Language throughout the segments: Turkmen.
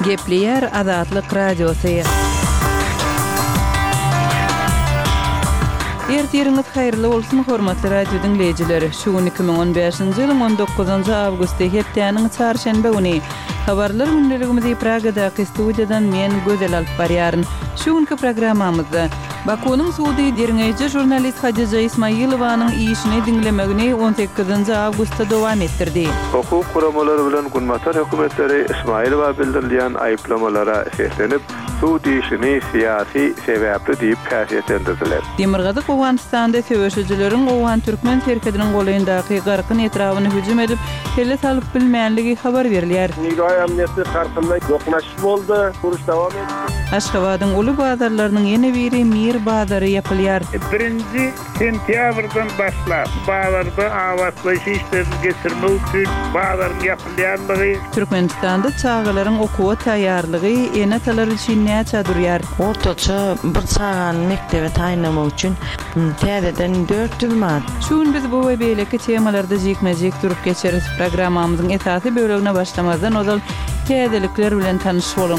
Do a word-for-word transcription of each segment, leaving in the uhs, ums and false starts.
Gepleyer Azatlyk Radiosu. Ertiriniz hayırlı olsun hormatly radio dinleyijileri. Şu iki bin on beşinji ýylyň on dokuzynjy awgusty hepdeniň çarşembe güni habarlar gündeligimizi Pragadaky studiýadan men Gözel alyp barýaryn. Şu günki programmamyzda Bakunyň sudy derňeji jurnalist Hadiza Ismailowanyň işini dinlemegini on sekizinji awgustda dowam etdirdi. Hukuk guramalary bilen Günmatar hökümetleri Ismailowa bildirilýän aýplamalara esaslenip sudy işini siyasi sebäpli diýip käsýetlendirdiler. Demirgazyk Owganystanda söwüşçileriň Owgan türkmen terkediniň golaýyndaky garkyn etrawyny hüjüm edip helle salyp bilmänligi habar berilýär. Nigoy amnesty kartynda doknaşyk boldy, uruş dowam etdi. Aşgabatyň uly bazarlarynyň ýene biri Mir bazary ýapylýar. birinji sentýabrdan başlap bazarda awatlaş işlerini geçirmek üçin bazarın ýapylýanlygy. Türkmenistanda çağalaryň okuwa taýýarlygy ene talar üçin näçe durýar? Ortaça bir çağan mektebe taýinlamak üçin täzeden dört ýyl mat. Şuň biz bu we beýleki temalarda jekmejek durup geçeriz. Programmamyzyň esasy bölegine başlamazdan ozal täzelikler bilen tanyş bolun.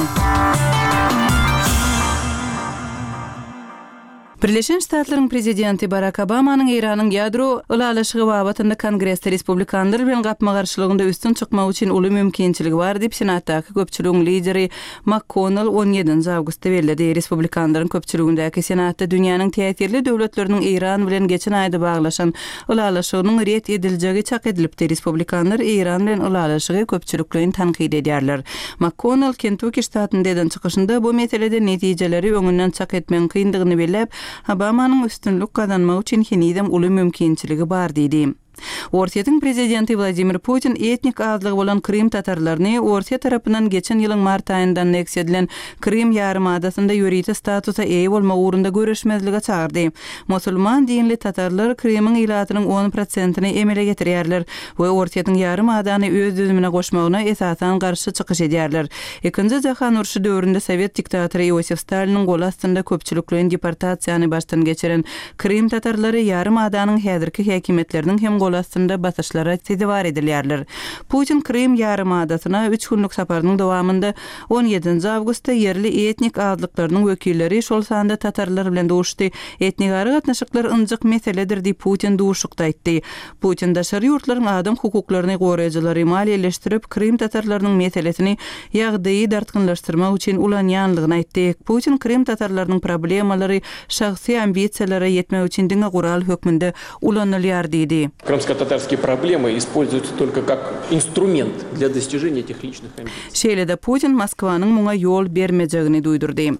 Birleşen Ştatlaryň prezidenti Barack Obamanyň Iranyň ýadro ulalaşygy babatynda Kongressde Respublikanlar bilen gapma garşylygynda üstün çykmak üçin uly mümkinçiligi bar diýip Senatdaky köpçüligiň lideri McConnell on ýedinji awgustda bellädi. Respublikanlaryň köpçüligindäki Senatda dünýäniň täsirli döwletleriniň Iran bilen geçen aýda baglaşan ulalaşygynyň ret ediljegi çak edilipdi. Respublikanlar Iran bilen ulalaşygy köpçüliklerini tanqid edýärler. McConnell Kentucky ştatynda eden çykyşynda bu meselede netijeleri öňünden çak etmeň kyndygyny belläp Obamanyň üstünlük kazanmak üçin henidem uly mümkinçiligi bar diýdi. Orsiýatyň prezidenti Vladimir Putin etnik azlygy bolan Krim tatarlaryny Orsiýa tarapyndan geçen ýylyň mart aýyndan anneksiýa edilen Krim ýarymadasyna ýöriti statusa eýe bolmak ugrunda görüşmezlige çağırdy. Musulman dinli tatarlar Krimiň ilatynyň on prosentyny emele getirýärler we Orsiýatyň ýarymadasyny öz düzümine goşmagyna esasan garşy çykyş edýärler. Ikinji jahan uruşy döwründe Sowet diktatory Iosif Staliniň gol astynda köpçüliklerini deportasiýany baştan geçiren Krim tatarlary ýarymadasynyň häzirki häkimetleriniň hem gol astynda basyşlara sediwar edilýärler. Putin Krim ýarymadasyna üç günlük saparynyň dowamında on ýedinji awgustda yerli etnik azlyklarynyň wekilleri şol sanda tatarlar bilen duşdy. Etnik gatnaşyklar ynjyk meseledir diýip Putin duşukda aýtdy. Putin daşary ýurtlaryň adam hukuklaryny goraýjylary maliýeleşdirip Krim tatarlarynyň meselesini ýagdaýy dartgynlaşdyrmak üçin ulanýanlygyny aýtdy. Putin Krim tatarlarynyň problemalary şahsy ambisiýalary ýetmek üçin diňe gural hökmünde ulanylýar diýdi. Крымско-татарские проблемы используются только как инструмент для достижения этих личных амбиций. Şeýle-de Putin Moskwanyň muňa ýol bermejegini duýdurdy.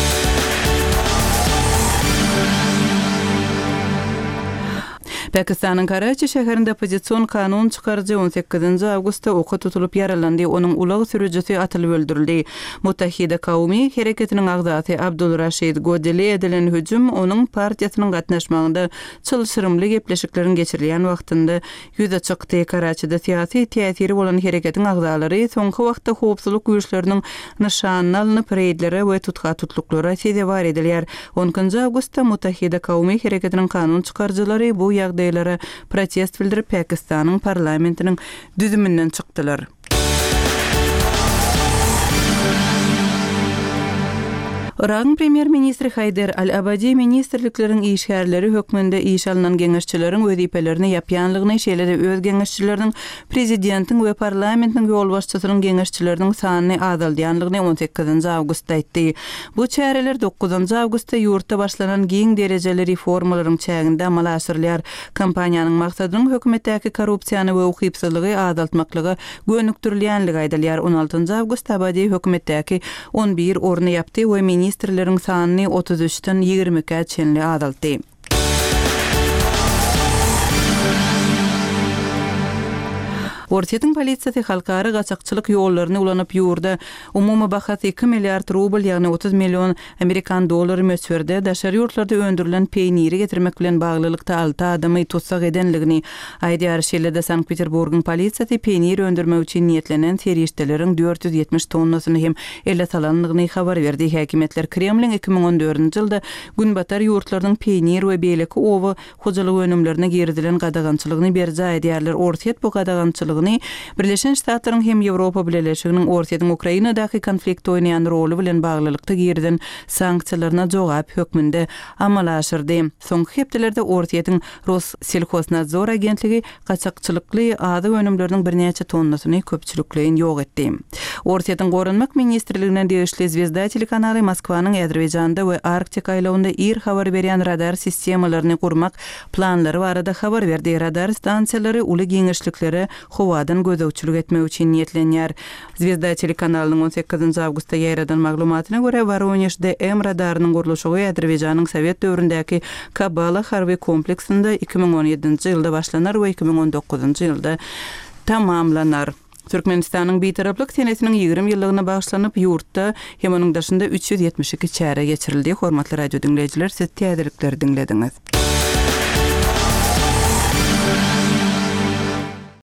Pakistanyň Karachi şäherinde opozisiýon kanun çykarjy on sekizinji awgustda oka tutulup ýaralandy. Onuň ulagy sürüjisi atylyp öldürildi. Muttahida Kawmy hereketiniň agzasy Abdul Rashid Godeli edilen hüjüm onuň partiýasynyň gatnaşmagynda çylşyrymly gepleşiklerin geçirilýän wagtynda ýüze çykdy. Karachida syýasy täsiri bolan hereketiň agzalary soňky wagtda howpsuzlyk güýçleriniň nyşanyny alnyp reýdlere we tutga tutluklara sediwar edilýär. onuncu awgustda Muttahida Kawmy hereketiniň kanun çykarjylary bu ýagdaýlara protest bildirip Pakistanyň parlamentiniň düzümünden çykdylar. Iran premier ministri Haydar al-Abadi ministerlikleriň işgärleri hökmünde iş alynan geňeşçileriň wezipelerini ýapýanlygyny şeýle-de öz geňeşçileriniň prezidentiň we parlamentiniň ýol başçysynyň geňeşçileriniň sanyny azaldýanlygyny on sekizinji awgustda aýtdy. Bu çäreler dokuzynjy awgustda ýurtda başlanan giň derejeli reformalaryň çäginde amal aşyrylýar. Kampaniýanyň maksadynyň hökümetdäki korrupsiýany we ukypsyzlygy azaltmaklygy gönükdirilýänligi aýdylýar. on altynjy awgustda Abadi hökümetdäki on bir orny ýapdy we ministrleriň sanyny otuz üçden ýigrimeke çenli azaltdy. Orsiýatyň polisiýasy halkara gaçakçylyk ýollaryny ulanyp ýurda umumy bahasy iki milliard rubl ýagny otuz million Amerikan dollary möswerde daşary ýurtlarda öndürilen peýniri getirmek bilen baglylykda alty adamy tutsak edenligini aýdýar. Şeýle-de Sankt-Peterburgyň polisiýasy peýnir öndürmek üçin niýetlenen serişdeleriň dört yüz ýetmiş tonnasyny hem ele salanlygyny habar berdi. Häkimetler Kremliň iki bin on dördünji ýylda günbatar ýurtlarynyň peýnir we beýleki owa hojalyk önümlerine gerdilen gadagançylygyny berdi aýdýarlar. Orsiýat bu gadagançylygyny bardygyny, Birleşen Ştatlaryň hem Ýewropa Birleşiginiň ortadan Ukrainadaky konflikt oýnaýan roly bilen baglylykda girden sanksiýalaryna jogap hökmünde amalaşyrdy. Soňky hepdelerde ortadan Rus Selhosnadzor agentligi gaçakçylykly ady önümleriniň birnäçe tonnasyny köpçülikleýin ýok etdi. Ortadan gorunmak ministrliginden degişli Zvezda telekanaly Moskwanyň Azerbaýjanda we Arktik aýlawynda ir habar berýän radar sistemalaryny gurmak planlary barada habar berdi. Radar stansiýalary uly giňişlikleri howadan gözegçilik etmek üçin niýetlenýär. Zvezda telekanalynyň on sekizinji awgustda ýaýradan maglumatyna görä Voronezhde M radarynyň gurulşy Azerbaýjanyň Sowet döwründäki Kabala harby kompleksinde iki bin on ýedinji ýylda başlanar we iki bin on dokuzunji ýylda tamamlanar. Türkmenistanyň betaraplyk senetiniň ýygrimi ýyllygyna bagyşlanyp ýurtda hem onuň daşynda üç ýüz ýetmiş iki çäre geçirildi. Hormatly radio dinleýijiler, siz täzelikleri dinlediňiz.